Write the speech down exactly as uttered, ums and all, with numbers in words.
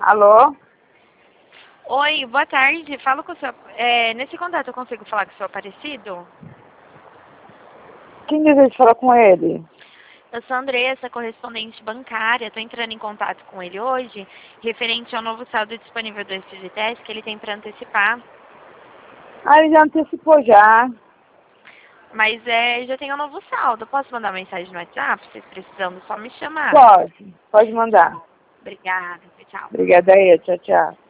Alô? Oi, boa tarde. Falo com o seu... É, nesse contato eu consigo falar com o seu Aparecido? Quem deseja falar com ele? Eu sou a Andressa, correspondente bancária. Estou entrando em contato com ele hoje, referente ao novo saldo disponível do F G T S que ele tem para antecipar. Ah, ele já antecipou já. Mas é, já tem um novo saldo. Posso mandar mensagem no WhatsApp? Vocês precisando, só me chamar. Pode, pode mandar. Obrigada. Tchau. Obrigada aí, tchau, tchau.